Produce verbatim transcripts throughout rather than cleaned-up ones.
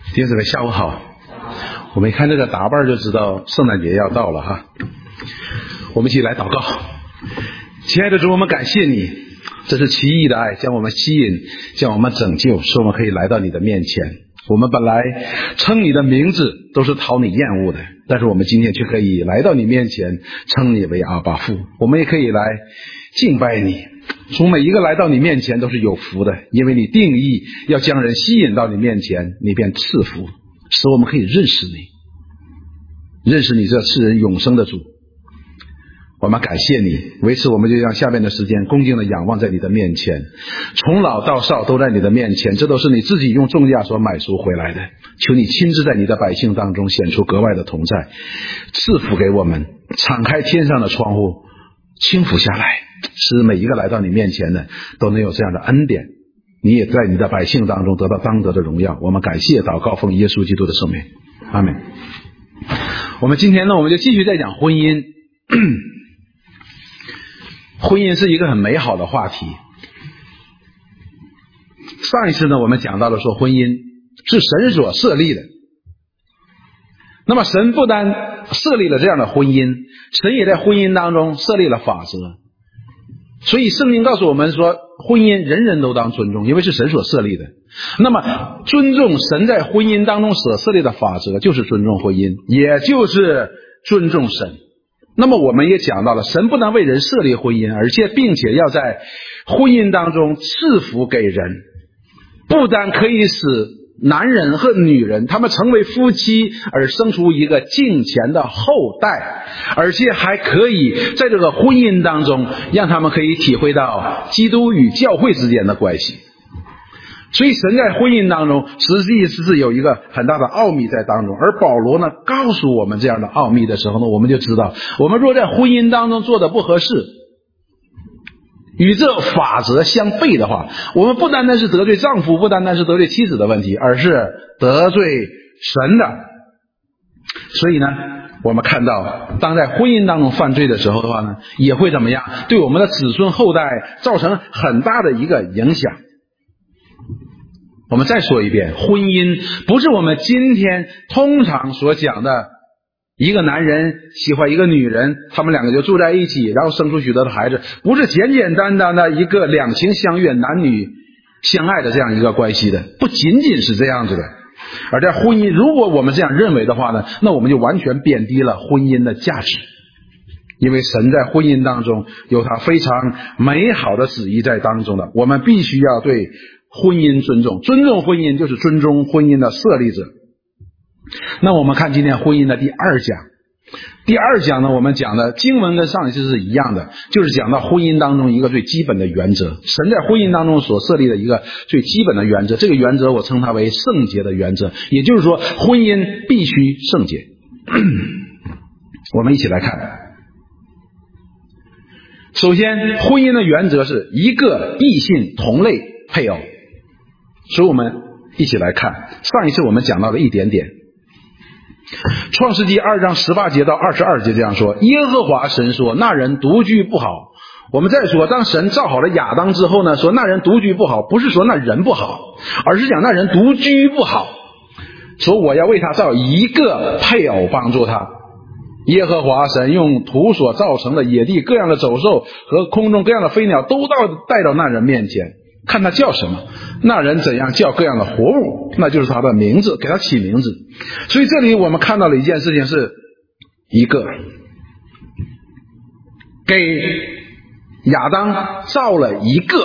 弟兄姊妹下午好，我们一看这个打扮就知道圣诞节要到了哈。我们一起来祷告。亲爱的主，我们感谢你，这是奇异的爱将我们吸引，将我们拯救，使我们可以来到你的面前。我们本来称你的名字都是讨你厌恶的，但是我们今天却可以来到你面前，称你为阿爸父。我们也可以来敬拜你。从每一个来到你面前都是有福的，因为你定义要将人吸引到你面前，你便赐福，使我们可以认识你，认识你这世人永生的主。我们感谢你，为此我们就让下面的时间恭敬的仰望在你的面前，从老到少都在你的面前，这都是你自己用重价所买赎回来的。求你亲自在你的百姓当中显出格外的同在，赐福给我们，敞开天上的窗户，倾覆下来，使每一个来到你面前的都能有这样的恩典。你也在你的百姓当中得到当得的荣耀。我们感谢祷告奉耶稣基督的圣名，阿们。我们今天呢，我们就继续在讲婚姻。婚姻是一个很美好的话题。上一次呢，我们讲到了说婚姻是神所设立的。那么神不单设立了这样的婚姻，神也在婚姻当中设立了法则。所以圣经告诉我们说，婚姻人人都当尊重，因为是神所设立的。那么尊重神在婚姻当中所设立的法则，就是尊重婚姻，也就是尊重神。那么我们也讲到了，神不但为人设立婚姻，而且并且要在婚姻当中赐福给人，不但可以使男人和女人他们成为夫妻而生出一个敬虔的后代，而且还可以在这个婚姻当中让他们可以体会到基督与教会之间的关系。所以神在婚姻当中实际是有一个很大的奥秘在当中，而保罗呢告诉我们这样的奥秘的时候呢，我们就知道，我们若在婚姻当中做的不合适，与这法则相悖的话，我们不单单是得罪丈夫，不单单是得罪妻子的问题，而是得罪神的。所以呢，我们看到当在婚姻当中犯罪的时候的话呢，也会怎么样，对我们的子孙后代造成很大的一个影响。我们再说一遍，婚姻不是我们今天通常所讲的一个男人喜欢一个女人，他们两个就住在一起，然后生出许多的孩子，不是简简单单的一个两情相悦男女相爱的这样一个关系的，不仅仅是这样子的。而在婚姻，如果我们这样认为的话呢，那我们就完全贬低了婚姻的价值。因为神在婚姻当中有他非常美好的旨意在当中的，我们必须要对婚姻尊重，尊重婚姻就是尊重婚姻的设立者。那我们看今天婚姻的第二讲，第二讲呢，我们讲的经文跟上一次是一样的，就是讲到婚姻当中一个最基本的原则，神在婚姻当中所设立的一个最基本的原则，这个原则我称它为圣洁的原则，也就是说婚姻必须圣洁。我们一起来看，首先婚姻的原则是一个异性同类配偶，所以我们一起来看，上一次我们讲到了一点点。创世纪二章十八节到二十二节这样说，耶和华神说，那人独居不好。我们再说，当神造好了亚当之后呢，说那人独居不好，不是说那人不好，而是讲那人独居不好，说我要为他造一个配偶帮助他。耶和华神用土所造成的野地各样的走兽和空中各样的飞鸟都到带到那人面前，看他叫什么，那人怎样叫各样的活物，那就是他的名字，给他起名字。所以这里我们看到了一件事情，是一个给亚当造了一个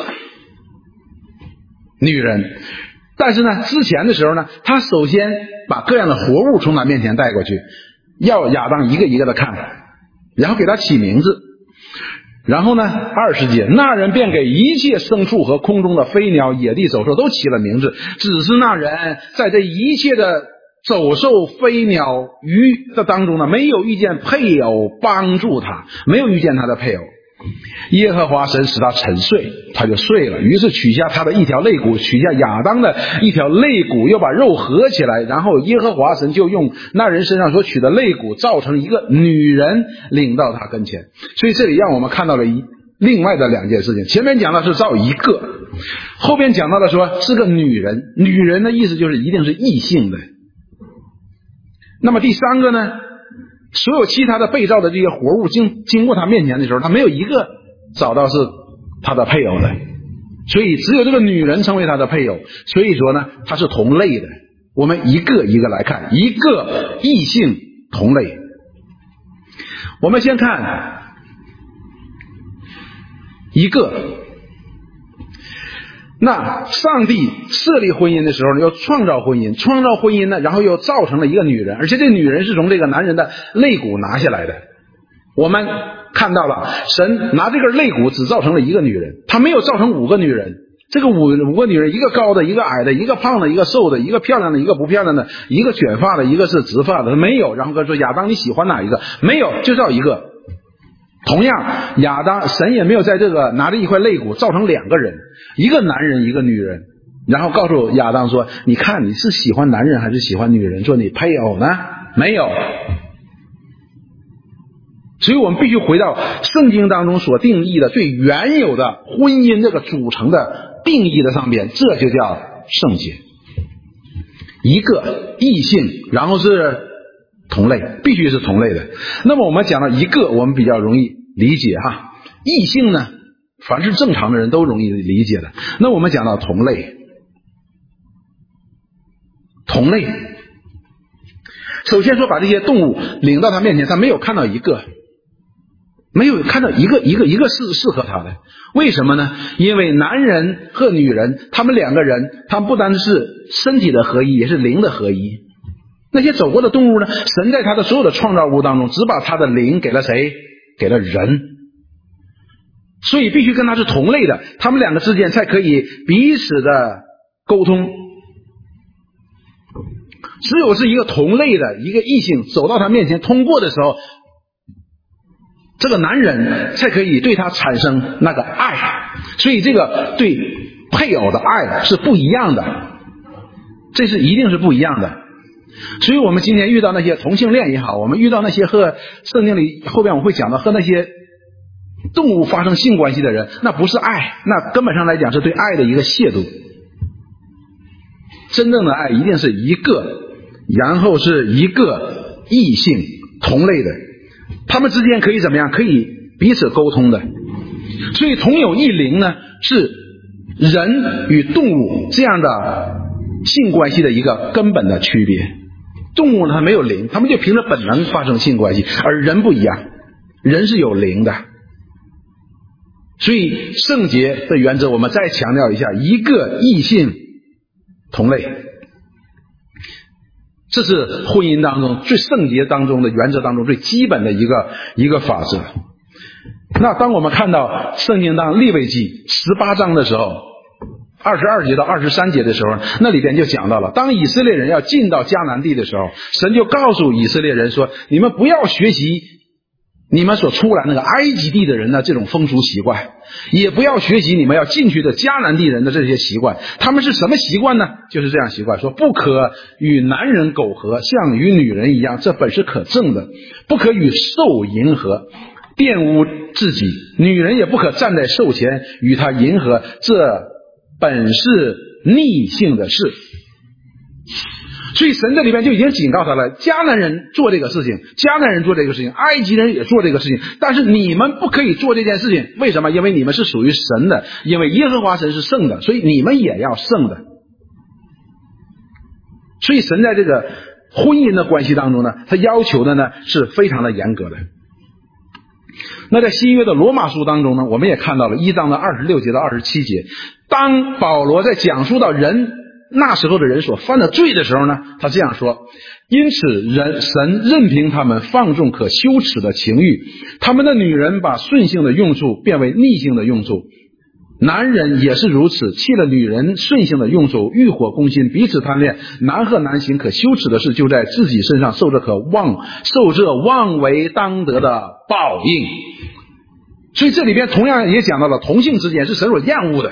女人，但是呢之前的时候呢，他首先把各样的活物从他面前带过去，要亚当一个一个的看，然后给他起名字。然后呢二十节，那人便给一切牲畜和空中的飞鸟野地走兽都起了名字，只是那人在这一切的走兽飞鸟鱼的当中呢，没有遇见配偶帮助他，没有遇见他的配偶。耶和华神使他沉睡，他就睡了，于是取下他的一条肋骨，取下亚当的一条肋骨，又把肉合起来，然后耶和华神就用那人身上所取的肋骨造成一个女人，领到他跟前。所以这里让我们看到了一另外的两件事情，前面讲的是造一个，后边讲到的说是个女人，女人的意思就是一定是异性的， 那么第三个呢，所有其他的被造的这些活物经经过他面前的时候，他没有一个找到是他的配偶的，所以只有这个女人成为他的配偶。所以说呢，他是同类的。我们一个一个来看，一个异性同类。我们先看一个，那上帝设立婚姻的时候呢，又创造婚姻，创造婚姻呢，然后又造成了一个女人，而且这女人是从这个男人的肋骨拿下来的。我们看到了，神拿这个肋骨只造成了一个女人，他没有造成五个女人。这个五五个女人，一个高的，一个矮的，一个胖的，一个瘦的，一个漂亮的，一个不漂亮的，一个卷发的，一个是直发的，没有。然后他说亚当你喜欢哪一个？没有，就照一个。同样，亚当神也没有在这个拿着一块肋骨造成两个人，一个男人一个女人，然后告诉亚当说，你看你是喜欢男人还是喜欢女人？说你配偶呢？没有。所以我们必须回到圣经当中所定义的最原有的婚姻这个组成的定义的上边，这就叫圣洁。一个异性，然后是同类，必须是同类的。那么我们讲到一个，我们比较容易理解哈。异性呢，凡是正常的人都容易理解的。那我们讲到同类，同类，首先说把这些动物领到他面前，他没有看到一个。没有看到一个一个一个是适合他的。为什么呢？因为男人和女人，他们两个人，他们不单是身体的合一，也是灵的合一。那些走过的动物呢，神在他的所有的创造物当中，只把他的灵给了谁？给了人。所以必须跟他是同类的，他们两个之间才可以彼此的沟通。只有是一个同类的一个异性走到他面前通过的时候，这个男人才可以对他产生那个爱。所以这个对配偶的爱是不一样的，这是一定是不一样的。所以我们今天遇到那些同性恋也好，我们遇到那些和圣经里后边我会讲到和那些动物发生性关系的人，那不是爱，那根本上来讲是对爱的一个亵渎。真正的爱一定是一个，然后是一个异性同类的，他们之间可以怎么样？可以彼此沟通的。所以同有一灵呢，是人与动物这样的性关系的一个根本的区别。动物呢，它没有灵，它们就凭着本能发生性关系，而人不一样，人是有灵的。所以圣洁的原则我们再强调一下，一个异性同类，这是婚姻当中最圣洁当中的原则当中最基本的一个一个法则。那当我们看到圣经当利未记十八章的时候，二十二节到二十三节的时候，那里边就讲到了，当以色列人要进到迦南地的时候，神就告诉以色列人说，你们不要学习你们所出来那个埃及地的人的这种风俗习惯，也不要学习你们要进去的迦南地人的这些习惯。他们是什么习惯呢？就是这样习惯，说不可与男人苟合，像与女人一样，这本是可憎的；不可与兽淫合，玷污自己；女人也不可站在兽前与他淫合，这本是逆性的事。所以神这里边就已经警告他了，迦南人做这个事情，迦南人做这个事情，埃及人也做这个事情，但是你们不可以做这件事情。为什么？因为你们是属于神的，因为耶和华神是圣的，所以你们也要圣的。所以神在这个婚姻的关系当中呢，他要求的呢是非常的严格的。那在新约的罗马书当中呢，我们也看到了一章的二十六节到二十七节，当保罗在讲述到人那时候的人所犯的罪的时候呢，他这样说，因此人神任凭他们放纵可羞耻的情欲，他们的女人把顺性的用处变为逆性的用处，男人也是如此，弃了女人顺性的用处，欲火攻心，彼此贪恋，男和男行可羞耻的事，就在自己身上受这可妄受这妄为当得的报应。所以这里边同样也讲到了同性之间是神所厌恶的。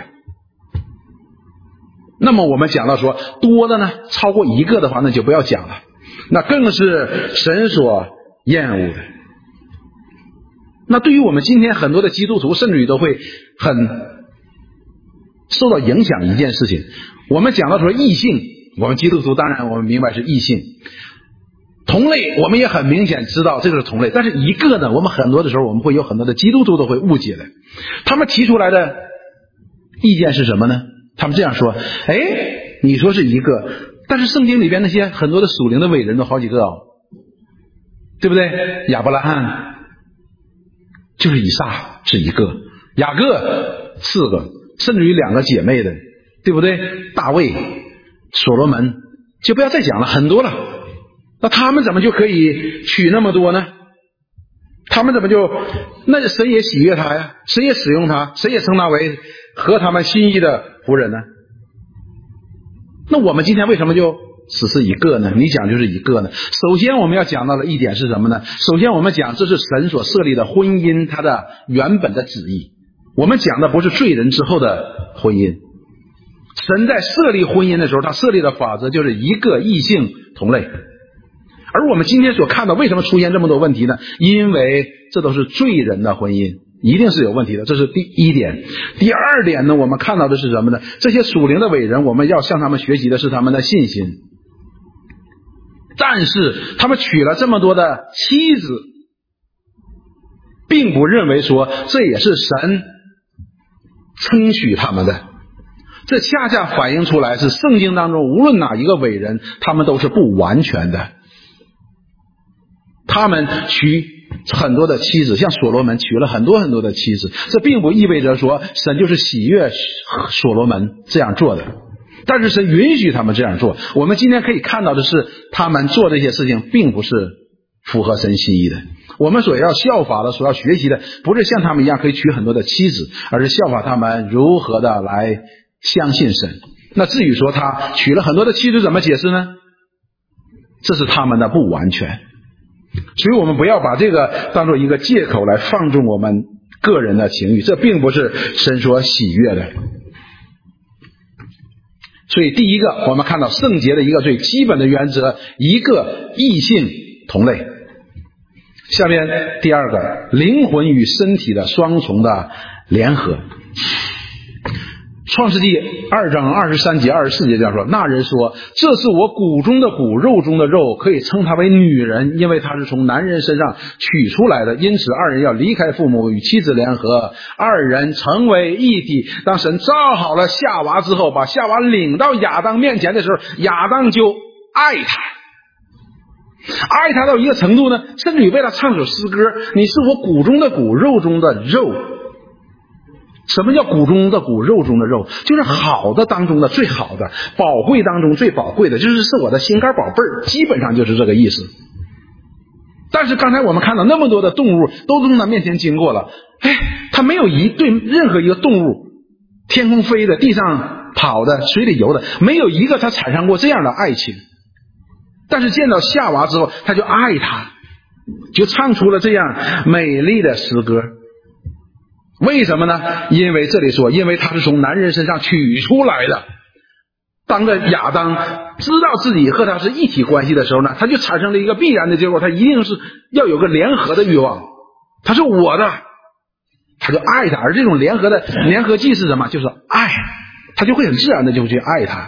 那么我们讲到说多的呢，超过一个的话那就不要讲了，那更是神所厌恶的。那对于我们今天很多的基督徒，甚至于都会很受到影响一件事情。我们讲到说异性，我们基督徒当然我们明白是异性， 同类我们也很明显知道这个是同类，但是一个呢，我们很多的时候我们会有很多的基督徒都会误解的。他们提出来的意见是什么呢？他们这样说，哎，你说是一个，但是圣经里边那些很多的属灵的伟人都好几个哦，对不对？亚伯拉罕就是以撒是一个，雅各四个，甚至于两个姐妹的，对不对？大卫、所罗门，就不要再讲了，很多了。那他们怎么就可以娶那么多呢？他们怎么就，那神也喜悦他呀，神也使用他，神也称他为合他们心意的仆人呢？那我们今天为什么就只是一个呢？你讲就是一个呢？首先我们要讲到的一点是什么呢？首先我们讲这是神所设立的婚姻，它的原本的旨意。我们讲的不是罪人之后的婚姻。神在设立婚姻的时候，他设立的法则就是一个异性同类。而我们今天所看到为什么出现这么多问题呢？因为这都是罪人的婚姻，一定是有问题的，这是第一点。第二点呢，我们看到的是什么呢？这些属灵的伟人，我们要向他们学习的是他们的信心。但是他们娶了这么多的妻子，并不认为说这也是神称许他们的。这恰恰反映出来是圣经当中无论哪一个伟人，他们都是不完全的。他们娶很多的妻子，像所罗门娶了很多很多的妻子，这并不意味着说神就是喜悦所罗门这样做的，但是神允许他们这样做。我们今天可以看到的是，他们做这些事情并不是符合神心意的。我们所要效法的，所要学习的，不是像他们一样可以娶很多的妻子，而是效法他们如何的来相信神。那至于说他娶了很多的妻子怎么解释呢？这是他们的不完全。所以我们不要把这个当作一个借口来放纵我们个人的情欲，这并不是神所喜悦的。所以第一个，我们看到圣洁的一个最基本的原则，一个异性同类。下面第二个，灵魂与身体的双重的联合。创世纪二章二十三节二十四节这样说，那人说，这是我骨中的骨，肉中的肉，可以称她为女人，因为她是从男人身上取出来的，因此二人要离开父母，与妻子联合，二人成为一体。当神造好了夏娃之后，把夏娃领到亚当面前的时候，亚当就爱她，爱她到一个程度呢，甚至于为他唱首诗歌，你是我骨中的骨，肉中的肉。什么叫骨中的骨，肉中的肉？就是好的当中的最好的，宝贵当中最宝贵的，就是是我的心肝宝贝儿，基本上就是这个意思。但是刚才我们看到那么多的动物都从他面前经过了，哎，他没有一对任何一个动物，天空飞的，地上跑的，水里游的，没有一个他产生过这样的爱情。但是见到夏娃之后，他就爱她，就唱出了这样美丽的诗歌。为什么呢？因为这里说，因为他是从男人身上取出来的。当着亚当知道自己和他是一体关系的时候呢，他就产生了一个必然的结果，他一定是要有个联合的欲望。他是我的，他就爱他。而这种联合的联合技是什么？就是爱，他就会很自然的就去爱他。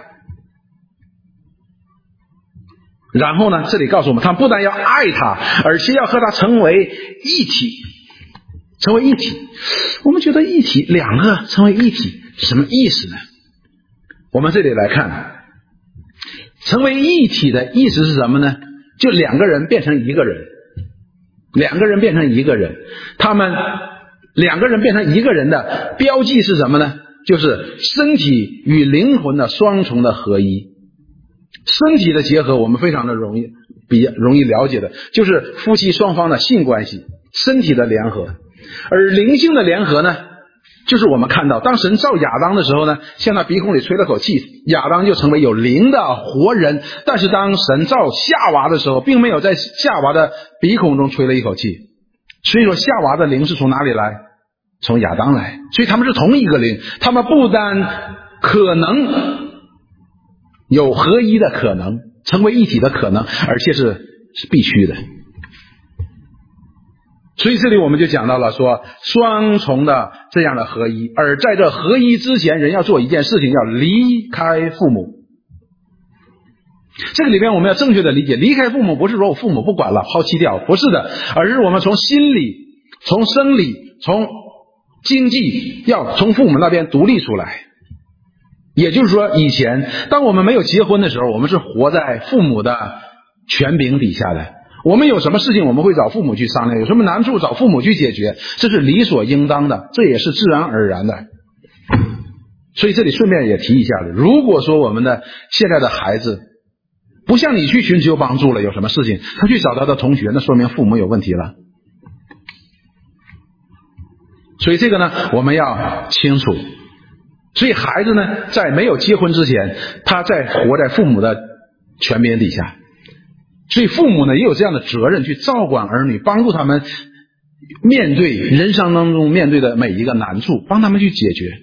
然后呢，这里告诉我们，他不但要爱他，而且要和他成为一体。成为一体，我们觉得一体，两个成为一体什么意思呢？我们这里来看，成为一体的意思是什么呢？就两个人变成一个人，两个人变成一个人，他们两个人变成一个人的标记是什么呢？就是身体与灵魂的双重的合一。身体的结合我们非常的容易比较容易了解的，就是夫妻双方的性关系，身体的联合。而灵性的联合呢，就是我们看到当神造亚当的时候呢，向他鼻孔里吹了口气，亚当就成为有灵的活人。但是当神造夏娃的时候，并没有在夏娃的鼻孔中吹了一口气，所以说夏娃的灵是从哪里来？从亚当来。所以他们是同一个灵，他们不单可能有合一的可能，成为一体的可能，而且是是必须的。所以这里我们就讲到了说双重的这样的合一，而在这合一之前，人要做一件事情，要离开父母。 这个里边我们要正确的理解，离开父母不是说我父母不管了，抛弃掉，不是的，而是我们从心理、从生理、从经济要从父母那边独立出来。也就是说，以前当我们没有结婚的时候，我们是活在父母的权柄底下的，我们有什么事情我们会找父母去商量，有什么难处找父母去解决，这是理所应当的，这也是自然而然的。所以这里顺便也提一下的，如果说我们的现在的孩子不向你去寻求帮助了，有什么事情他去找他的同学，那说明父母有问题了。所以这个呢我们要清楚。所以孩子呢在没有结婚之前，他在活在父母的权柄底下，所以父母呢也有这样的责任去照管儿女，帮助他们面对人生当中面对的每一个难处，帮他们去解决。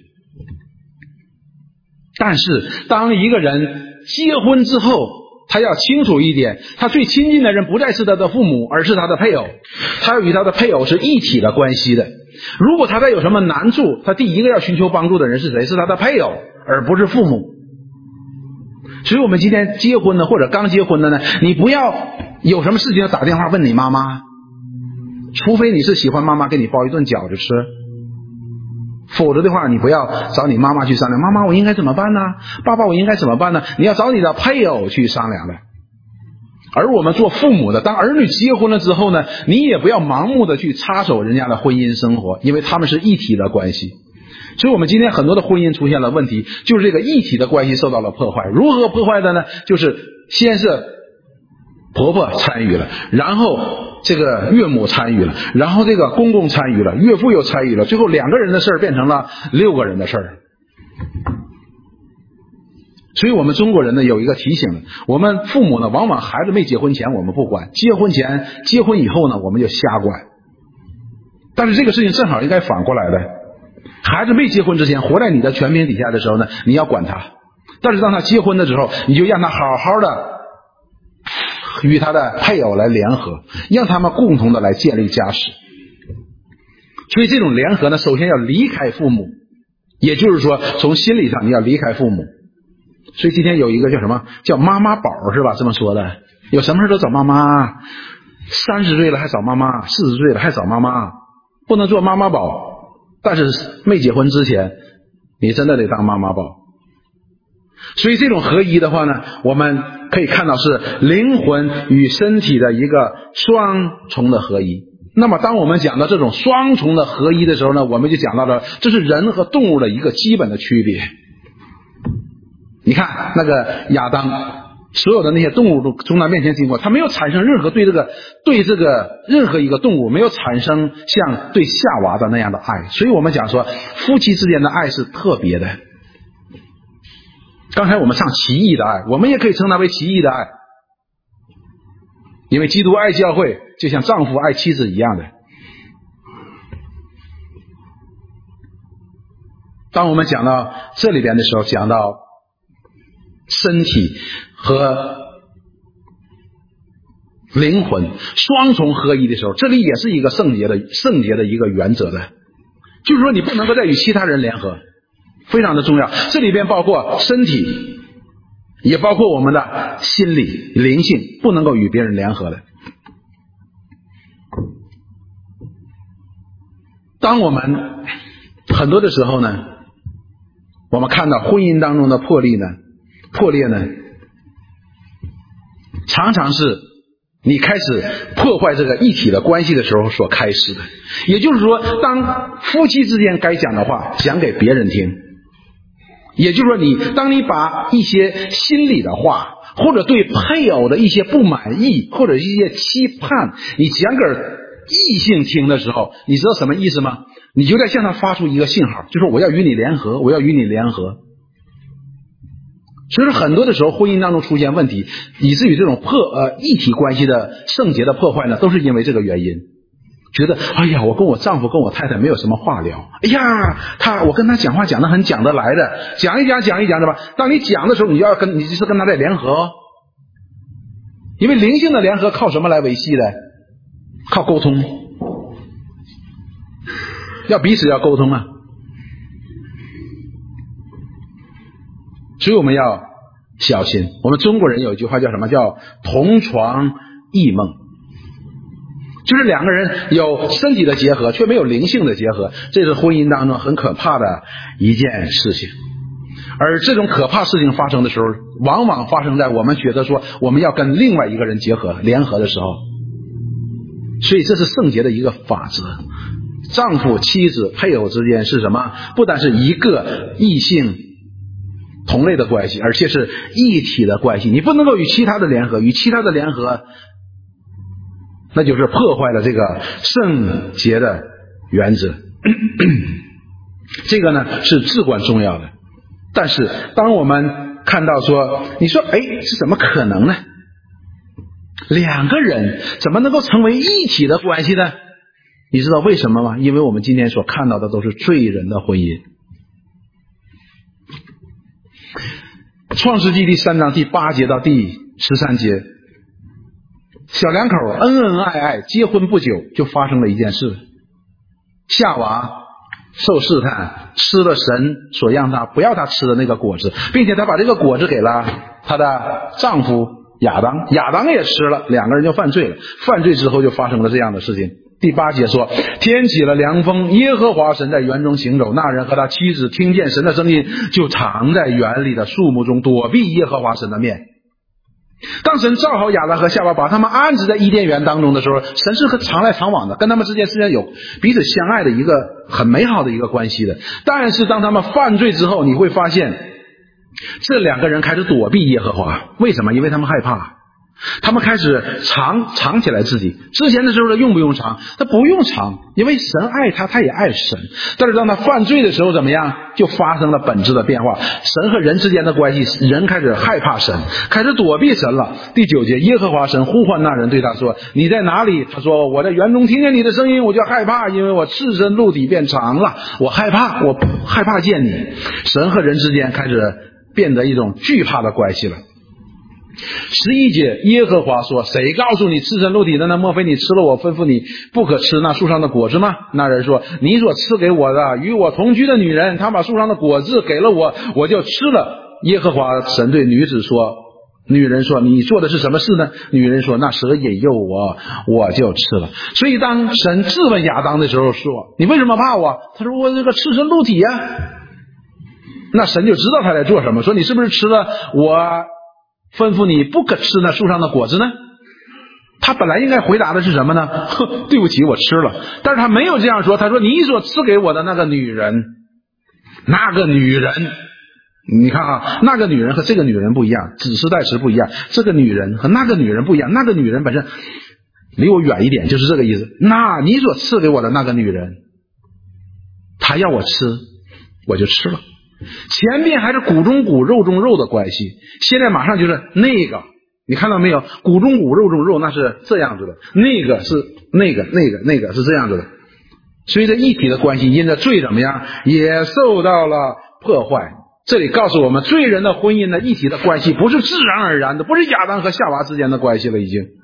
但是当一个人结婚之后，他要清楚一点，他最亲近的人不再是他的父母，而是他的配偶，他与他的配偶是一体的关系的。如果他再有什么难处，他第一个要寻求帮助的人是谁？是他的配偶，而不是父母。所以我们今天结婚的或者刚结婚的呢，你不要有什么事情要打电话问你妈妈，除非你是喜欢妈妈给你包一顿饺子吃，否则的话你不要找你妈妈去商量，妈妈我应该怎么办呢？爸爸我应该怎么办呢？你要找你的配偶去商量的。而我们做父母的，当儿女结婚了之后呢，你也不要盲目的去插手人家的婚姻生活，因为他们是一体的关系。所以我们今天很多的婚姻出现了问题，就是这个一体的关系受到了破坏。如何破坏的呢？就是先是婆婆参与了，然后这个岳母参与了，然后这个公公参与了，岳父又参与了，最后两个人的事儿变成了六个人的事儿。所以我们中国人呢有一个提醒，我们父母呢往往孩子没结婚前我们不管，结婚前结婚以后呢我们就瞎管。但是这个事情正好应该反过来的，孩子没结婚之前活在你的权柄底下的时候呢，你要管他，但是当他结婚的时候，你就让他好好的与他的配偶来联合，让他们共同的来建立家室。所以这种联合呢，首先要离开父母，也就是说从心理上你要离开父母。所以今天有一个叫什么叫妈妈宝是吧，这么说的，有什么事都找妈妈，三十岁了还找妈妈，四十岁了还找妈妈，不能做妈妈宝，但是没结婚之前你真的得当妈妈宝。所以这种合一的话呢，我们可以看到是灵魂与身体的一个双重的合一。那么当我们讲到这种双重的合一的时候呢，我们就讲到了这是人和动物的一个基本的区别。你看那个亚当，所有的那些动物都从他面前经过，他没有产生任何对这个对这个任何一个动物没有产生像对夏娃的那样的爱。所以我们讲说夫妻之间的爱是特别的。刚才我们唱奇异的爱，我们也可以称它为奇异的爱，因为基督爱教会就像丈夫爱妻子一样的。当我们讲到这里边的时候，讲到身体和灵魂双重合一的时候，这里也是一个圣洁的圣洁的一个原则的，就是说你不能够再与其他人联合，非常的重要。这里边包括身体，也包括我们的心理灵性，不能够与别人联合的。当我们很多的时候呢，我们看到婚姻当中的破裂呢破裂呢常常是你开始破坏这个一体的关系的时候所开始的。也就是说，当夫妻之间该讲的话讲给别人听，也就是说你当你把一些心里的话，或者对配偶的一些不满意，或者一些期盼，你讲给异性听的时候，你知道什么意思吗？你就在向他发出一个信号，就是我要与你联合，我要与你联合。所以说很多的时候婚姻当中出现问题，以至于这种破呃一体关系的圣洁的破坏呢，都是因为这个原因。觉得哎呀，我跟我丈夫跟我太太没有什么话聊，哎呀他我跟他讲话讲得很讲得来的，讲一讲讲一讲的吧，当你讲的时候，你就要跟你就是跟他在联合哦。因为灵性的联合靠什么来维系的？靠沟通，要彼此要沟通啊。所以我们要小心。我们中国人有一句话叫什么？叫同床异梦。就是两个人有身体的结合，却没有灵性的结合，这是婚姻当中很可怕的一件事情。而这种可怕事情发生的时候，往往发生在我们觉得说我们要跟另外一个人结合联合的时候。所以这是圣洁的一个法则。丈夫妻子配偶之间是什么？不但是一个异性同类的关系，而且是一体的关系。你不能够与其他的联合，与其他的联合那就是破坏了这个圣洁的原则。这个呢是至关重要的。但是当我们看到说，你说哎，是怎么可能呢？两个人怎么能够成为一体的关系呢？你知道为什么吗？因为我们今天所看到的都是罪人的婚姻。创世纪第三章第八节到第十三节，小两口恩恩爱爱，结婚不久就发生了一件事。夏娃受试探，吃了神所让他不要他吃的那个果子，并且他把这个果子给了他的丈夫亚当，亚当也吃了，两个人就犯罪了。犯罪之后就发生了这样的事情。第八节说，天起了凉风，耶和华神在园中行走，那人和他妻子听见神的声音，就藏在园里的树木中，躲避耶和华神的面。当神造好亚当和夏娃，把他们安置在伊甸园当中的时候，神是常来常往的，跟他们之间实际上有彼此相爱的一个很美好的一个关系的。但是当他们犯罪之后，你会发现这两个人开始躲避耶和华。为什么？因为他们害怕，他们开始藏藏起来自己。之前的时候他用不用藏？他不用藏，因为神爱他，他也爱神。但是当他犯罪的时候怎么样？就发生了本质的变化。神和人之间的关系，人开始害怕神，开始躲避神了。第九节，耶和华神呼唤那人，对他说，你在哪里？他说，我在园中听见你的声音，我就害怕，因为我赤身露体变长了，我害怕，我害怕见你。神和人之间开始变得一种惧怕的关系了。十一节，耶和华说，谁告诉你赤身露体的呢？莫非你吃了我吩咐你不可吃那树上的果子吗？那人说，你所赐给我的与我同居的女人，她把树上的果子给了我，我就吃了。耶和华神对女子说，女人说，你做的是什么事呢？女人说，那蛇引诱我，我就吃了。所以当神质问亚当的时候说，你为什么怕我？他说，我这个赤身露体呀、啊。那神就知道他在做什么，说你是不是吃了我吩咐你不可吃那树上的果子呢？他本来应该回答的是什么呢？呵，对不起，我吃了。但是他没有这样说，他说，你所赐给我的那个女人，那个女人，你看啊，那个女人和这个女人不一样，指示代词不一样，这个女人和那个女人不一样，那个女人本身离我远一点，就是这个意思。那你所赐给我的那个女人，她要我吃，我就吃了。前面还是骨中骨肉中肉的关系，现在马上就是那个，你看到没有？骨中骨肉中肉，那是这样子的，那个是那个那个那个是这样子的。所以这一体的关系因着罪怎么样，也受到了破坏。这里告诉我们，罪人的婚姻的一体的关系不是自然而然的，不是亚当和夏娃之间的关系了，已经。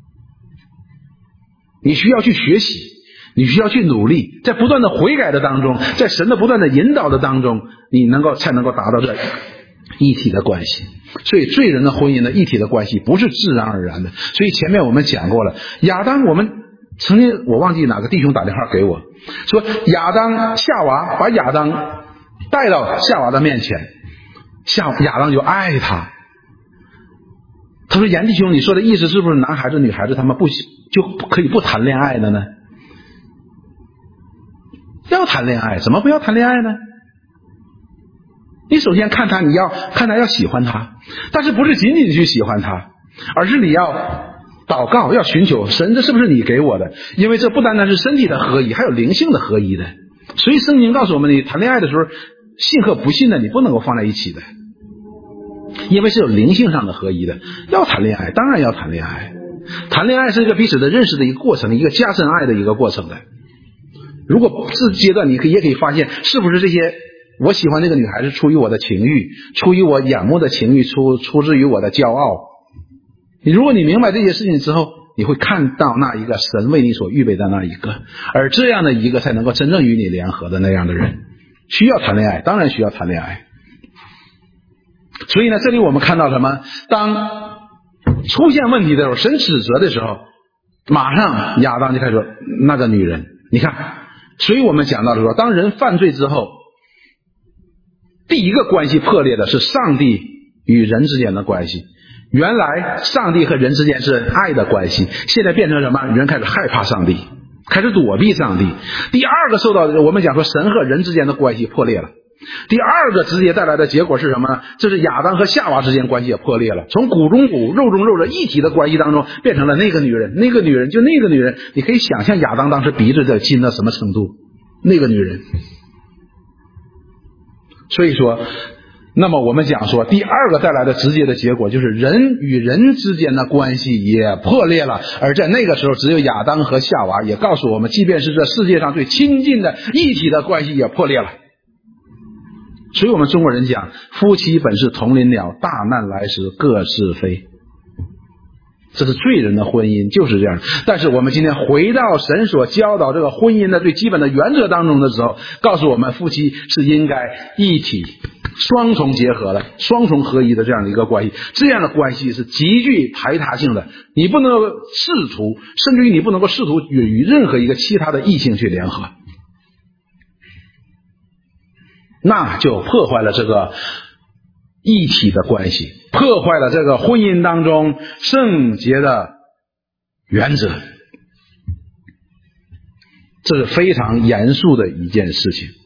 你需要去学习，你需要去努力，在不断的悔改的当中，在神的不断的引导的当中，你能够才能够达到这一体的关系。所以罪人的婚姻的一体的关系不是自然而然的。所以前面我们讲过了，亚当，我们曾经我忘记哪个弟兄打电话给我说，亚当夏娃把亚当带到夏娃的面前，夏亚当就爱他。他说，严弟兄，你说的意思是不是男孩子女孩子他们不就可以不谈恋爱的呢？要谈恋爱，怎么不要谈恋爱呢？你首先看他，你要看他要喜欢他，但是不是仅仅去喜欢他，而是你要祷告，要寻求神，这是不是你给我的？因为这不单单是身体的合一，还有灵性的合一的。所以圣经告诉我们，你谈恋爱的时候，信和不信的你不能够放在一起的，因为是有灵性上的合一的。要谈恋爱，当然要谈恋爱，谈恋爱是一个彼此的认识的一个过程，一个加深爱的一个过程的。如果这阶段你可以也可以发现，是不是这些我喜欢这个女孩子出于我的情欲，出于我仰慕的情欲，出出自于我的骄傲。你如果你明白这些事情之后，你会看到那一个神为你所预备的那一个，而这样的一个才能够真正与你联合的那样的人。需要谈恋爱，当然需要谈恋爱。 所以呢，这里我们看到什么？当出现问题的时候，神指责的时候，马上亚当就开始说那个女人。你看，所以我们讲到的说，当人犯罪之后，第一个关系破裂的是上帝与人之间的关系。原来上帝和人之间是爱的关系，现在变成什么？人开始害怕上帝，开始躲避上帝。第二个受到的，我们讲说神和人之间的关系破裂了。第二个直接带来的结果是什么呢？这是亚当和夏娃之间关系也破裂了，从骨中骨肉中肉的一体的关系当中变成了那个女人，那个女人就那个女人，你可以想象亚当当时鼻子的筋到什么程度，那个女人。所以说，那么我们讲说第二个带来的直接的结果就是人与人之间的关系也破裂了，而在那个时候只有亚当和夏娃也告诉我们，即便是这世界上最亲近的一体的关系也破裂了。所以我们中国人讲，夫妻本是同林鸟，大难来时各是非。这是罪人的婚姻就是这样。但是我们今天回到神所教导这个婚姻的最基本的原则当中的时候，告诉我们夫妻是应该一体双重结合的，双重合一的这样的一个关系。这样的关系是极具排他性的，你不能够试图，甚至于你不能够试图与任何一个其他的异性去联合，那就破坏了这个一体的关系，破坏了这个婚姻当中圣洁的原则。这是非常严肃的一件事情。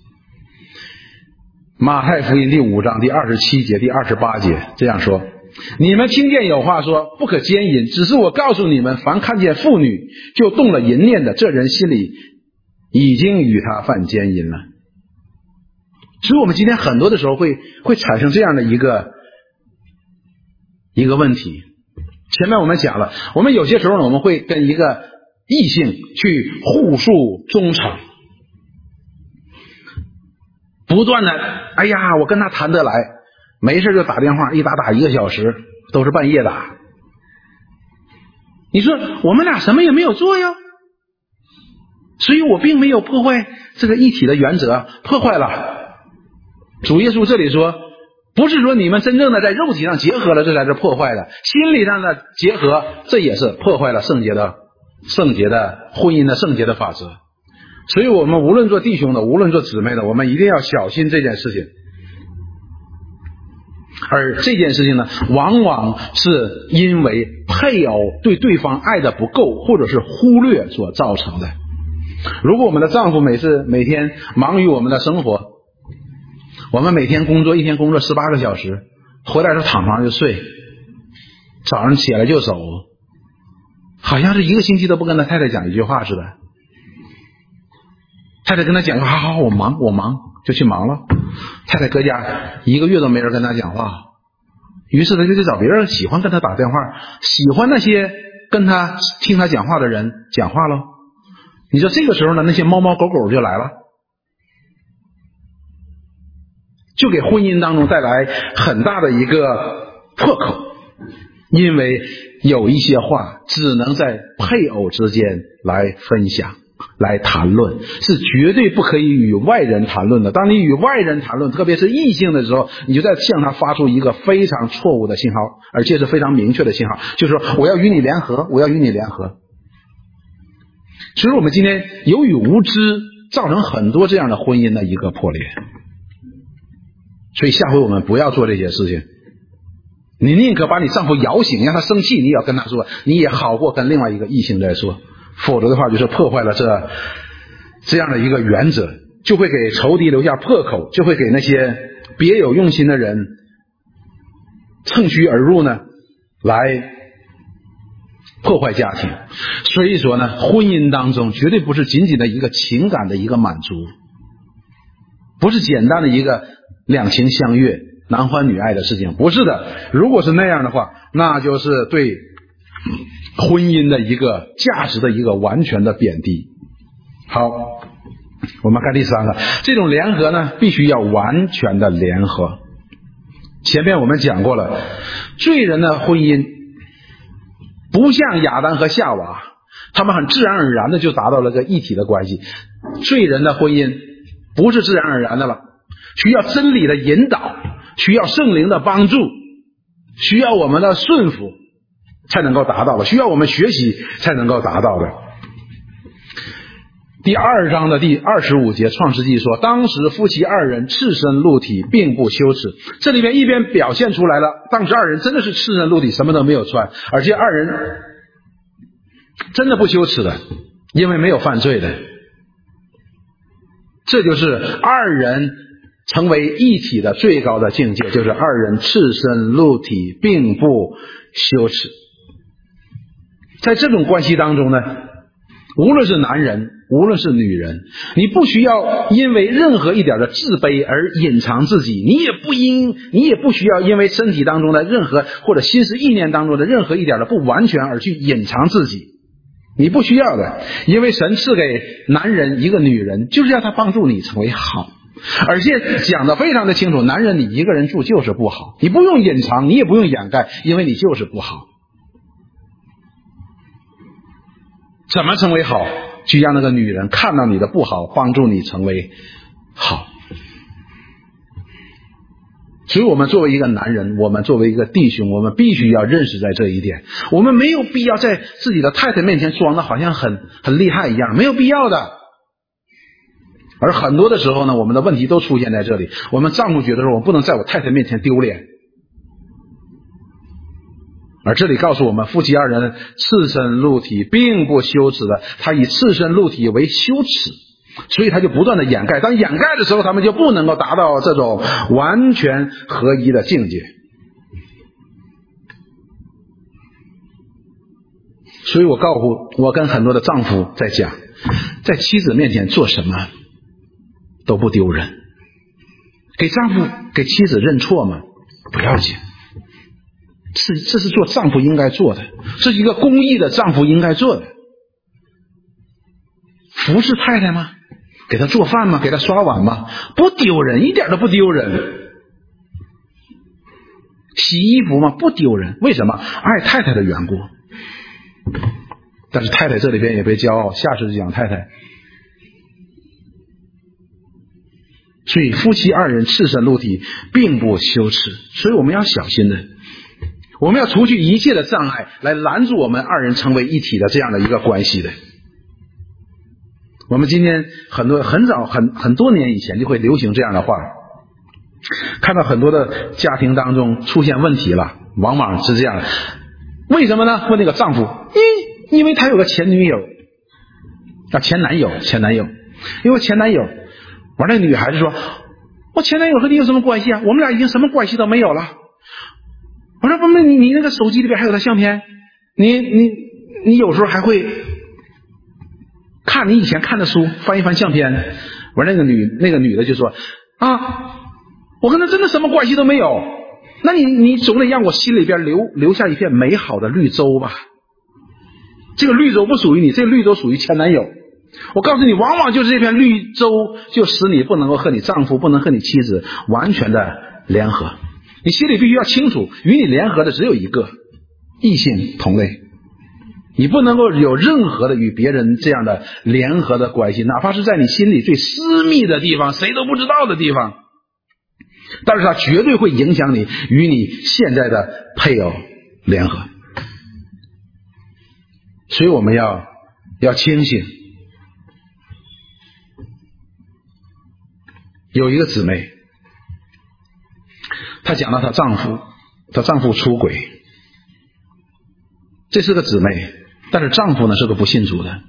马太福音第五章第二十七节第二十八节这样说，你们听见有话说不可奸淫，只是我告诉你们，凡看见妇女就动了淫念的，这人心里已经与他犯奸淫了。所以我们今天很多的时候会会产生这样的一个一个问题。前面我们讲了，我们有些时候呢，我们会跟一个异性去互诉衷肠，不断的哎呀我跟他谈得来，没事就打电话，一打打一个小时，都是半夜打。你说我们俩什么也没有做呀，所以我并没有破坏这个一体的原则，破坏了。主耶稣这里说，不是说你们真正的在肉体上结合了，这才是破坏的，心理上的结合，这也是破坏了圣洁的圣洁的婚姻的圣洁的法则。所以我们无论做弟兄的，无论做姊妹的，我们一定要小心这件事情。而这件事情呢，往往是因为配偶对对方爱的不够，或者是忽略所造成的。如果我们的丈夫每次每天忙于我们的生活，我们每天工作，一天工作十八个小时，回来就躺床上就睡，早上起来就走，好像是一个星期都不跟他太太讲一句话似的。太太跟他讲，好好好，我忙我忙，就去忙了。太太搁家一个月都没人跟他讲话，于是他就去找别人喜欢跟他打电话，喜欢那些跟他听他讲话的人讲话了。你说这个时候呢，那些猫猫狗狗就来了，就给婚姻当中带来很大的一个破口。因为有一些话只能在配偶之间来分享来谈论，是绝对不可以与外人谈论的。当你与外人谈论，特别是异性的时候，你就在向他发出一个非常错误的信号，而且是非常明确的信号，就是说我要与你联合，我要与你联合。其实我们今天由于无知，造成很多这样的婚姻的一个破裂。所以下回我们不要做这些事情，你宁可把你丈夫摇醒，让他生气，你也要跟他说，你也好过跟另外一个异性再说，否则的话就是破坏了这这样的一个原则，就会给仇敌留下破口，就会给那些别有用心的人趁虚而入呢，来破坏家庭。所以说呢，婚姻当中绝对不是仅仅的一个情感的一个满足，不是简单的一个两情相悦男欢女爱的事情，不是的。如果是那样的话，那就是对婚姻的一个价值的一个完全的贬低。好，我们看第三个，这种联合呢必须要完全的联合。前面我们讲过了，罪人的婚姻不像亚当和夏娃，他们很自然而然的就达到了个一体的关系。罪人的婚姻不是自然而然的了，需要真理的引导， 需要圣灵的帮助，需要我们的顺服才能够达到的，需要我们学习才能够达到的。第二章的第二十五节，创世纪说，当时夫妻二人赤身露体，并不羞耻。这里边一边表现出来了，当时二人真的是赤身露体，什么都没有穿，而且二人真的不羞耻的，因为没有犯罪的。这就是二人成为一体的最高的境界，就是二人赤身露体，并不羞耻。在这种关系当中呢，无论是男人无论是女人，你不需要因为任何一点的自卑而隐藏自己，你也不因你也不需要因为身体当中的任何或者心思意念当中的任何一点的不完全而去隐藏自己，你不需要的。因为神赐给男人一个女人，就是要他帮助你成为好，而且讲得非常的清楚，男人你一个人住就是不好，你不用隐藏，你也不用掩盖，因为你就是不好。怎么成为好？去让那个女人看到你的不好，帮助你成为好。所以我们作为一个男人，我们作为一个弟兄，我们必须要认识在这一点，我们没有必要在自己的太太面前装的好像很很厉害一样，没有必要的。而很多的时候呢，我们的问题都出现在这里，我们丈夫觉得说我不能在我太太面前丢脸，而这里告诉我们，夫妻二人赤身露体并不羞耻的，他以赤身露体为羞耻，所以他就不断的掩盖，当掩盖的时候，他们就不能够达到这种完全合一的境界。所以我告诉我跟很多的丈夫在讲，在妻子面前做什么都不丢人，给丈夫给妻子认错吗？不要紧，是这是做丈夫应该做的，这是一个公义的丈夫应该做的。服侍太太吗？给她做饭吗？给她刷碗吗？不丢人，一点都不丢人。洗衣服吗？不丢人。为什么？爱太太的缘故。但是太太这里边也别骄傲，下次讲太太。所以夫妻二人赤身露体并不羞耻，所以我们要小心的，我们要除去一切的障碍，来拦住我们二人成为一体的这样的一个关系的。我们今天很多很早很很多年以前就会流行这样的话，看到很多的家庭当中出现问题了，往往是这样的。为什么呢？问那个丈夫，因因为他有个前女友啊，前男友前男友因为前男友完，那女孩子说，我前男友和你有什么关系啊？我们俩已经什么关系都没有了。我说不，那你你那个手机里边还有他相片，你你你有时候还会看你以前看的书，翻一翻相片。完，那个女那个女的就说啊，我跟他真的什么关系都没有，那你你总得让我心里边留留下一片美好的绿洲吧。这个绿洲不属于你，这个绿洲属于前男友。我告诉你，往往就是这片绿洲就使你不能够和你丈夫，不能和你妻子完全的联合。你心里必须要清楚，与你联合的只有一个异性同类，你不能够有任何的与别人这样的联合的关系，哪怕是在你心里最私密的地方，谁都不知道的地方，但是它绝对会影响你与你现在的配偶联合。所以我们要要清醒。有一个姊妹，她讲到她丈夫她丈夫出轨，这是个姊妹，但是丈夫呢是个不信主的。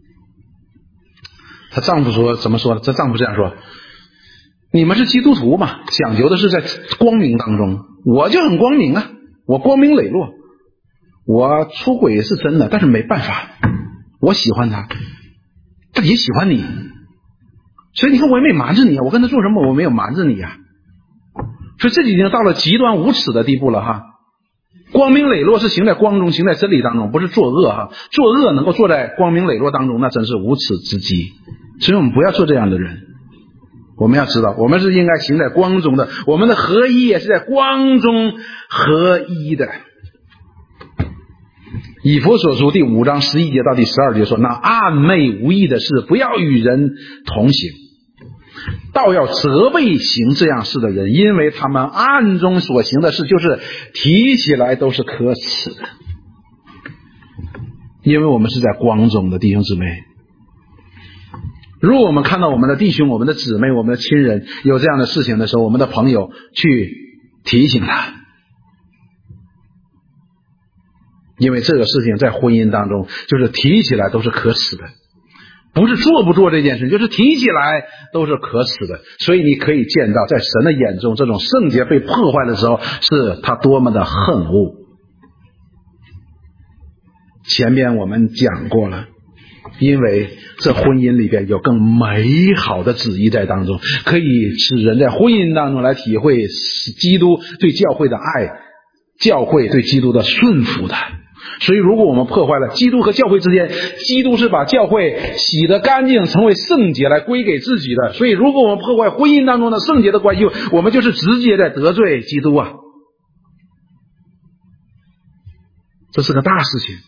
她丈夫说，怎么说呢？她丈夫这样说，你们是基督徒嘛，讲究的是在光明当中，我就很光明啊，我光明磊落，我出轨是真的，但是没办法，我喜欢他，他也喜欢你，所以你看我也没瞒着你啊，我跟他做什么我没有瞒着你啊。所以这已经到了极端无耻的地步了哈。光明磊落是行在光中，行在真理当中，不是作恶哈。作恶能够坐在光明磊落当中，那真是无耻之极。所以我们不要做这样的人。我们要知道，我们是应该行在光中的，我们的合一也是在光中合一的。以弗所书第五章十一节到第十二节说，那暗昧无益的事不要与人同行。 倒要责备行这样事的人，因为他们暗中所行的事，就是提起来都是可耻的。因为我们是在光中的弟兄姊妹，如果我们看到我们的弟兄、我们的姊妹、我们的亲人有这样的事情的时候，我们的朋友去提醒他，因为这个事情在婚姻当中就是提起来都是可耻的，不是做不做这件事，就是提起来都是可耻的。所以你可以见到在神的眼中，这种圣洁被破坏的时候，是他多么的恨恶。前边我们讲过了，因为这婚姻里边有更美好的旨意在当中，可以使人在婚姻当中来体会基督对教会的爱，教会对基督的顺服的。所以如果我们破坏了基督和教会之间，基督是把教会洗得干净，成为圣洁来归给自己的，所以如果我们破坏婚姻当中的圣洁的关系，我们就是直接在得罪基督啊，这是个大事情。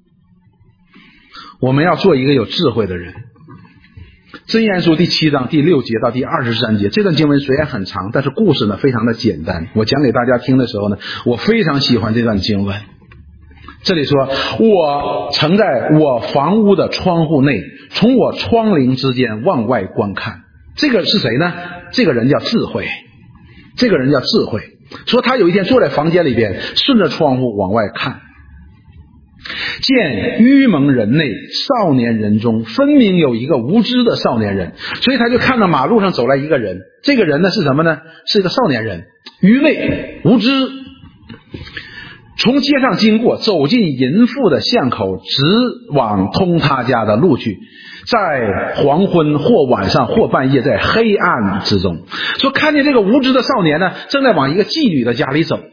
我们要做一个有智慧的人。箴言书第七章第六节到第二十三节，这段经文虽然很长，但是故事呢非常的简单。我讲给大家听的时候呢，我非常喜欢这段经文。这里说，我曾在我房屋的窗户内，从我窗棂之间往外观看。这个是谁呢？这个人叫智慧，这个人叫智慧。说他有一天坐在房间里边，顺着窗户往外看，见愚蒙人内少年人中分明有一个无知的少年人，所以他就看到马路上走来一个人，这个人呢是什么呢？是一个少年人，愚昧无知，从街上经过，走进淫妇的巷口，直往通他家的路去，在黄昏或晚上或半夜，在黑暗之中。说看见这个无知的少年呢，正在往一个妓女的家里走，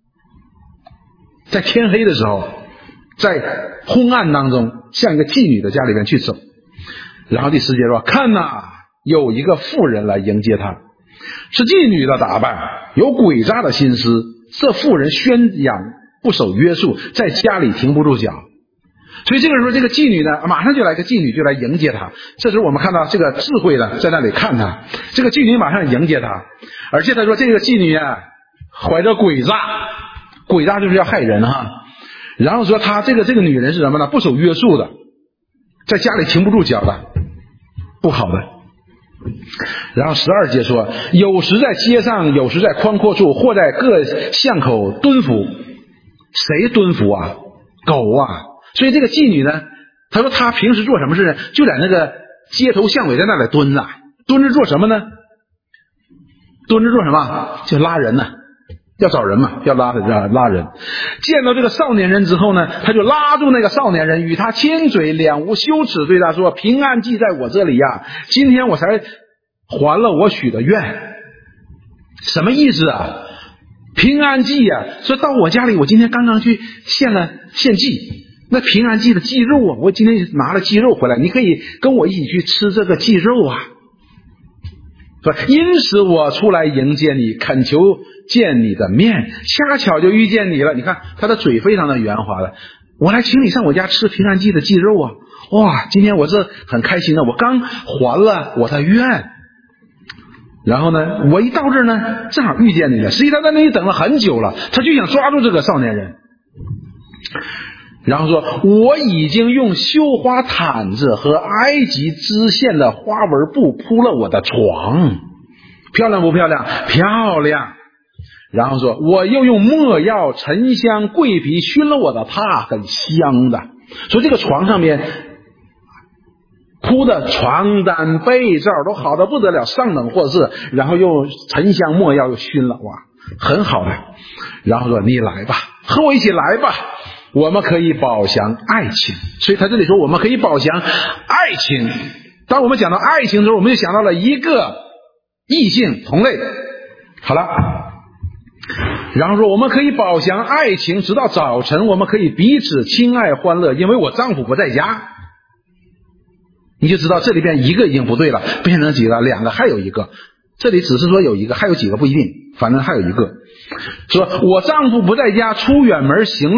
在天黑的时候，在昏暗当中向一个妓女的家里面去走。然后第十节说，看哪，有一个妇人来迎接他，是妓女的打扮，有诡诈的心思。这妇人宣扬不守约束，在家里停不住脚。所以这个时候，这个妓女呢，马上就来个妓女就来迎接他。这时候我们看到这个智慧的在那里看他，这个妓女马上迎接他，而且他说这个妓女啊怀着诡诈，诡诈就是要害人哈。然后说他这个这个女人是什么呢？不守约束的，在家里停不住脚的，不好的。然后十二节说，有时在街上，有时在宽阔处，或在各巷口蹲伏。谁蹲伏啊？狗啊！所以这个妓女呢，她说她平时做什么事呢？就在那个街头巷尾在那里蹲着，蹲着做什么呢？蹲着做什么？就拉人呢、啊，要找人嘛，要拉拉拉人。见到这个少年人之后呢，他就拉住那个少年人，与他亲嘴，两无羞耻，对他说：“平安记在我这里呀，今天我才还了我许的愿。”什么意思啊？平安祭啊，说到我家里，我今天刚刚去献了献祭，那平安祭的祭肉啊，我今天拿了祭肉回来，你可以跟我一起去吃这个祭肉啊。说因此我出来迎接你，恳求见你的面，恰巧就遇见你了。你看他的嘴非常的圆滑了，我来请你上我家吃平安祭的祭肉啊！哇，今天我是很开心的，我刚还了我的愿。然后呢，我一到这儿呢，正好遇见你了。实际他在那里等了很久了，他就想抓住这个少年人。然后说，我已经用绣花毯子和埃及织线的花纹布铺了我的床，漂亮不漂亮？漂亮。然后说，我又用没药、沉香、桂皮熏了我的榻，很香的。所以这个床上面铺的床单被罩都好的不得了，上等货色，然后又沉香没药又熏了，哇，很好的。然后说，你来吧，和我一起来吧，我们可以饱享爱情。所以他这里说我们可以饱享爱情。当我们讲到爱情的时候，我们就想到了一个异性同类。好了，然后说我们可以饱享爱情，直到早晨，我们可以彼此亲爱欢乐，因为我丈夫不在家。你就知道这里边一个已经不对了，变成几个？两个，还有一个。这里只是说有一个，还有几个不一定，反正还有一个。说我丈夫不在家，出远门行路，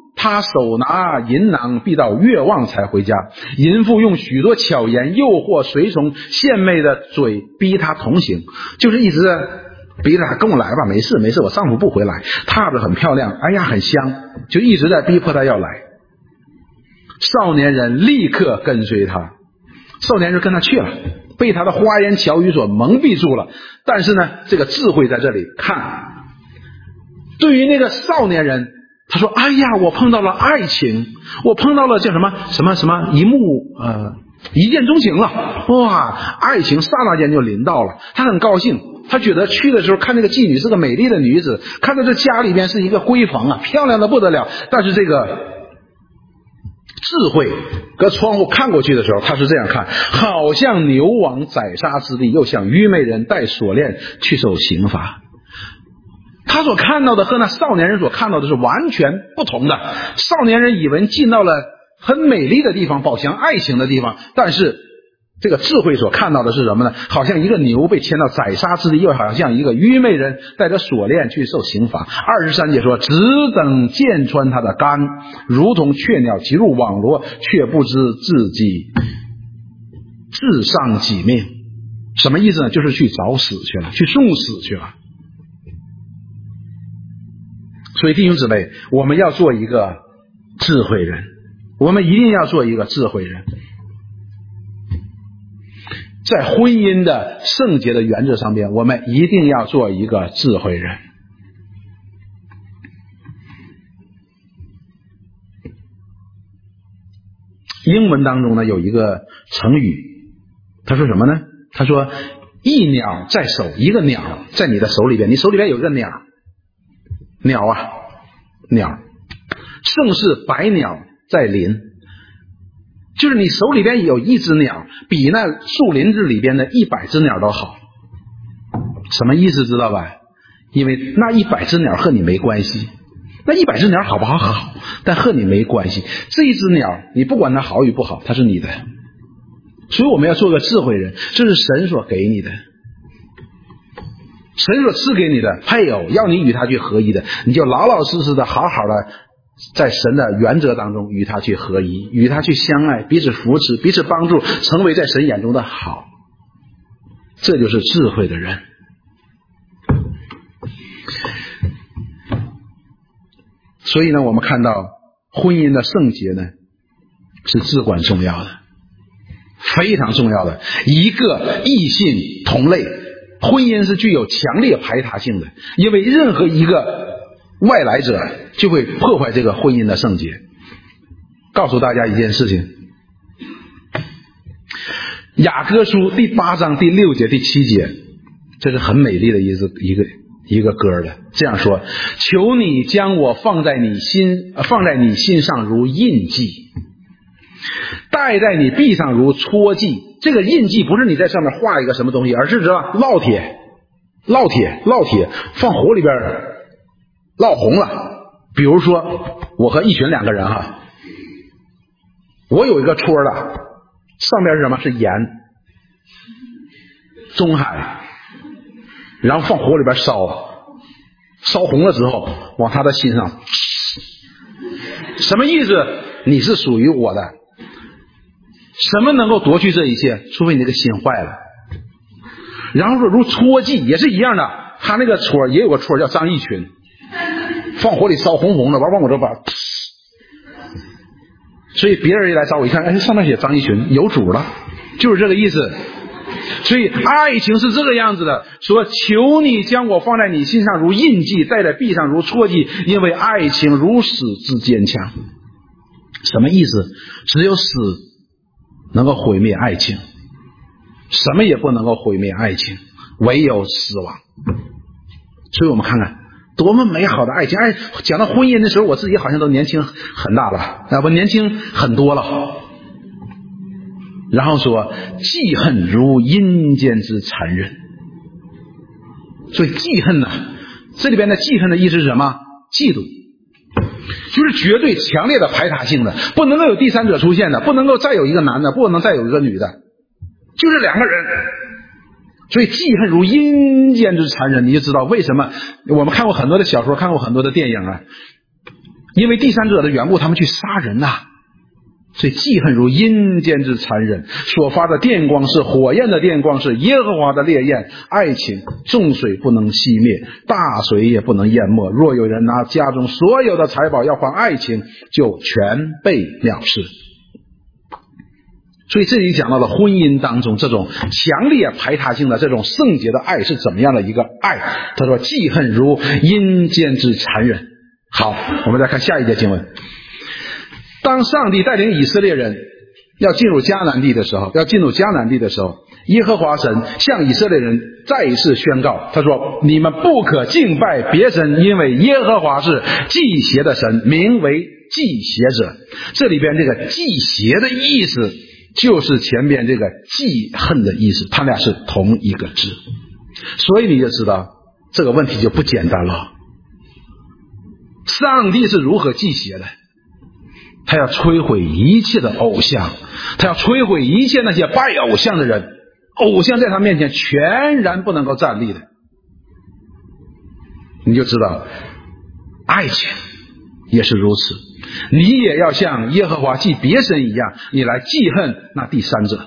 他手拿银囊，必到月望才回家。淫妇用许多巧言诱惑随从，献媚的嘴逼他同行，就是一直在逼着他跟我来吧，没事没事，我丈夫不回来，踏着很漂亮，哎呀很香，就一直在逼迫他要来。少年人立刻跟随他，少年人跟他去了，被他的花言巧语所蒙蔽住了。但是呢，这个智慧在这里看，对于那个少年人，他说哎呀我碰到了爱情，我碰到了叫什么什么什么一目呃一见钟情了，哇，爱情刹那间就临到了，他很高兴。他觉得去的时候看这个妓女是个美丽的女子，看到这家里边是一个闺房啊，漂亮的不得了。但是这个智慧搁窗户看过去的时候，他是这样看，好像牛往宰杀之地，又像愚昧人戴锁链去受刑罚。他所看到的和那少年人所看到的是完全不同的。少年人以为进到了很美丽的地方，饱享爱情的地方，但是这个智慧所看到的是什么呢？好像一个牛被牵到宰杀之地，又好像一个愚昧人带着锁链去受刑罚。二十三节说，只等剑穿他的肝，如同雀鸟急入网罗，却不知自己自丧己命。什么意思呢？就是去找死去了，去送死去了。所以弟兄姊妹，我们要做一个智慧人，我们一定要做一个智慧人。在婚姻的圣洁的原则上边，我们一定要做一个智慧人。英文当中呢有一个成语，他说什么呢？他说一鸟在手，一个鸟在你的手里边，你手里边有一个鸟，鸟啊鸟，胜似百鸟在林。就是你手里边有一只鸟，比那树林子里边的一百只鸟都好。什么意思知道吧？因为那一百只鸟和你没关系，那一百只鸟好不好好，但和你没关系。这一只鸟你不管它好与不好，它是你的。所以我们要做个智慧人，这是神所给你的，神所赐给你的配偶，要你与他去合一的，你就老老实实的好好的在神的原则当中与他去合一，与他去相爱，彼此扶持，彼此帮助，成为在神眼中的好。这就是智慧的人。所以呢，我们看到婚姻的圣洁呢是至关重要的，非常重要的。一个异性同类，婚姻是具有强烈排他性的，因为任何一个外来者就会破坏这个婚姻的圣洁。告诉大家一件事情，雅歌书第八章第六节第七节，这是很美丽的一个一个一个歌的，这样说：求你将我放在你心放在你心上如印记，戴在你臂上如戳记。这个印记不是你在上面画一个什么东西，而是知道烙铁烙铁烙铁放火里边烙红了。比如说我和一群两个人哈，我有一个戳的，上面是什么？是盐，中海，然后放火里边烧，烧红了之后往他的心上，什么意思？你是属于我的。什么能够夺去这一切？除非你这个心坏了。然后说如戳记也是一样的，他那个戳也有个戳叫张义群，放火里烧红红的，完往我这把，所以别人一来找我一看，哎，上面写张义群，有主了，就是这个意思。所以爱情是这个样子的，说求你将我放在你心上如印记，戴在臂上如戳记，因为爱情如死之坚强。什么意思？只有死能够毁灭爱情，什么也不能够毁灭爱情，唯有死亡。所以我们看看多么美好的爱情。哎，讲到婚姻的时候，我自己好像都年轻很大了，啊，不，年轻很多了。然后说记恨如阴间之残忍。所以记恨呢，这里边的记恨的意思是什么？嫉妒，就是绝对强烈的排他性的，不能够有第三者出现的，不能够再有一个男的，不能再有一个女的，就是两个人。所以记恨如阴间之残忍，你就知道为什么我们看过很多的小说，看过很多的电影啊， 因为第三者的缘故，他们去杀人呐、啊。所以记恨如阴间之残忍，所发的电光是火焰的电光，是耶和华的烈焰。爱情众水不能熄灭，大水也不能淹没。若有人拿家中所有的财宝要还爱情，就全被藐视。所以这里讲到了婚姻当中这种强烈排他性的这种圣洁的爱是怎么样的一个爱。他说记恨如阴间之残忍。好，我们再看下一节经文。当上帝带领以色列人要进入迦南地的时候，要进入迦南地的时候，耶和华神向以色列人再一次宣告，他说你们不可敬拜别神，因为耶和华是忌邪的神，名为忌邪者。这里边这个忌邪的意思就是前边这个记恨的意思，他俩是同一个字。所以你就知道这个问题就不简单了。上帝是如何忌邪的？他要摧毁一切的偶像，他要摧毁一切那些拜偶像的人，偶像在他面前全然不能够站立的。你就知道爱情也是如此，你也要像耶和华忌别神一样，你来记恨那第三者。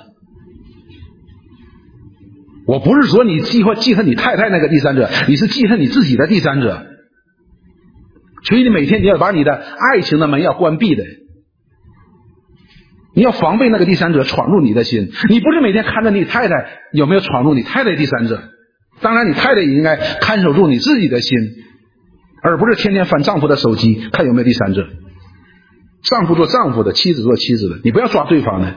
我不是说你记恨记恨你太太那个第三者，你是记恨你自己的第三者。所以你每天你要把你的爱情的门要关闭的，你要防备那个第三者闯入你的心。你不是每天看着你太太有没有闯入你太太第三者，当然你太太也应该看守住你自己的心，而不是天天翻丈夫的手机看有没有第三者。丈夫做丈夫的，妻子做妻子的，你不要抓对方的，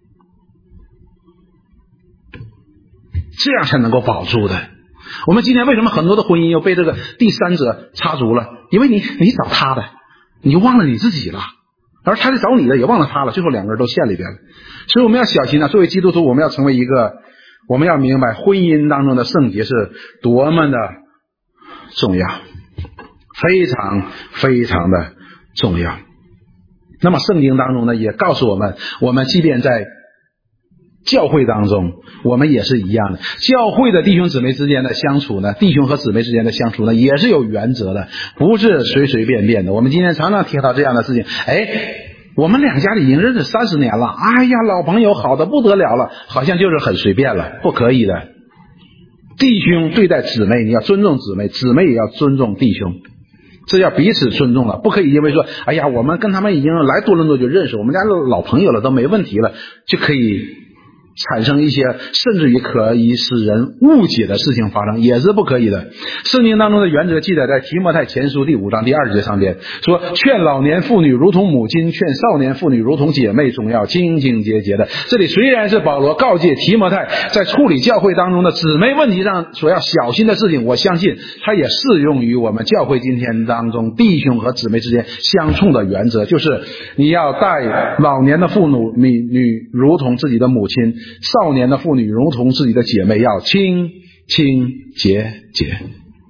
这样才能够保住的。我们今天为什么很多的婚姻又被这个第三者插足了？因为你你找他的，你忘了你自己了，而他在找你的也忘了他了，最后两个人都陷里边了。所以我们要小心啊！作为基督徒，我们要成为一个，我们要明白婚姻当中的圣洁是多么的重要，非常非常的重要。那么圣经当中呢，也告诉我们，我们即便在教会当中，我们也是一样的。教会的弟兄姊妹之间的相处呢，弟兄和姊妹之间的相处呢，也是有原则的，不是随随便便的。我们今天常常听到这样的事情，哎，我们两家里已经认识三十年了，哎呀，老朋友好的不得了了，好像就是很随便了，不可以的。弟兄对待姊妹，你要尊重姊妹，姊妹也要尊重弟兄，这要彼此尊重了，不可以因为说，哎呀，我们跟他们已经来多伦多就认识，我们家老朋友了都没问题了，就可以产生一些甚至于可以使人误解的事情发生，也是不可以的。圣经当中的原则记载在提摩太前书第五章第二节上边，说劝老年妇女如同母亲，劝少年妇女如同姐妹，总要清清洁洁的。这里虽然是保罗告诫提摩太在处理教会当中的姊妹问题上所要小心的事情，我相信它也适用于我们教会今天当中弟兄和姊妹之间相处的原则，就是你要待老年的妇女女如同自己的母亲，少年的妇女如同自己的姐妹，要清清洁洁。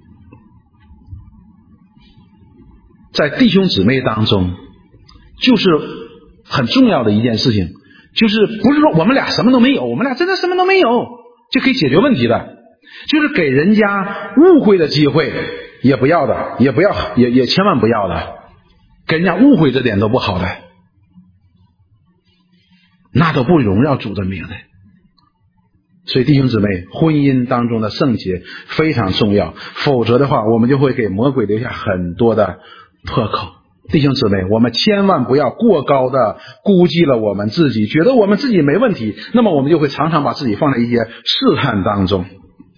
在弟兄姊妹当中，就是很重要的一件事情，就是不是说我们俩什么都没有，我们俩真的什么都没有就可以解决问题的，就是给人家误会的机会也不要的，也不要也也千万不要的，给人家误会这点都不好的，那都不荣耀主的名的。所以弟兄姊妹，婚姻当中的圣洁非常重要，否则的话我们就会给魔鬼留下很多的破口。弟兄姊妹，我们千万不要过高的估计了我们自己，觉得我们自己没问题，那么我们就会常常把自己放在一些试探当中，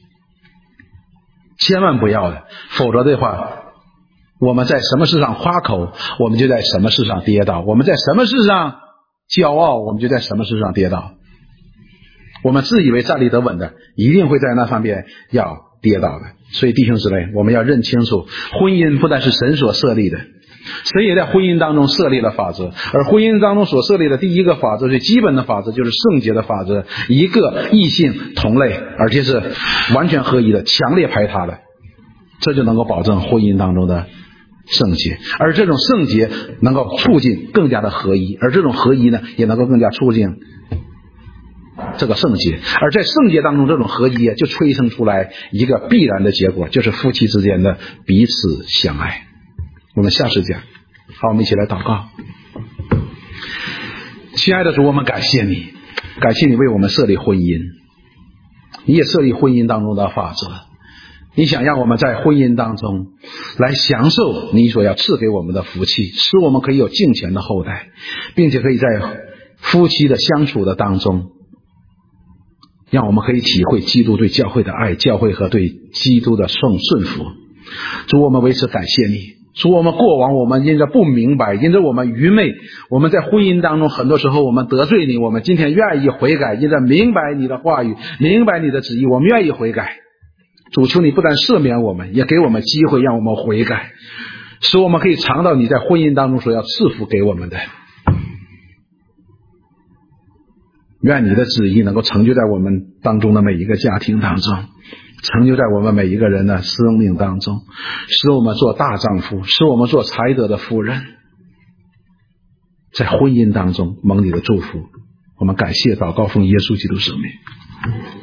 千万不要的，否则的话我们在什么事上夸口，我们就在什么事上跌倒，我们在什么事上骄傲，我们就在什么事上跌倒。我们自以为站立得稳的，一定会在那方面要跌倒的。所以弟兄姊妹，我们要认清楚，婚姻不但是神所设立的，神也在婚姻当中设立了法则，而婚姻当中所设立的第一个法则，最基本的法则就是圣洁的法则，一个异性同类，而且是完全合一的，强烈排他的，这就能够保证婚姻当中的圣洁。而这种圣洁能够促进更加的合一，而这种合一呢，也能够更加促进这个圣洁。而在圣洁当中，这种合一就催生出来一个必然的结果，就是夫妻之间的彼此相爱。我们下次讲。 好，我们一起来祷告。亲爱的主，我们感谢你，感谢你为我们设立婚姻，你也设立婚姻当中的法则，你想让我们在婚姻当中来享受你所要赐给我们的福气，使我们可以有敬虔的后代，并且可以在夫妻的相处的当中，让我们可以体会基督对教会的爱，教会和对基督的顺顺服。主，我们为此感谢你。主，我们过往我们因着不明白，因着我们愚昧，我们在婚姻当中很多时候我们得罪你，我们今天愿意悔改，因着明白你的话语，明白你的旨意，我们愿意悔改。主，求你不但赦免我们，也给我们机会让我们悔改，使我们可以尝到你在婚姻当中所要赐福给我们的。愿你的旨意能够成就在我们当中的每一个家庭当中，成就在我们每一个人的生命当中，使我们做大丈夫，使我们做才德的妇人，在婚姻当中蒙你的祝福。我们感谢祷告奉耶稣基督圣名。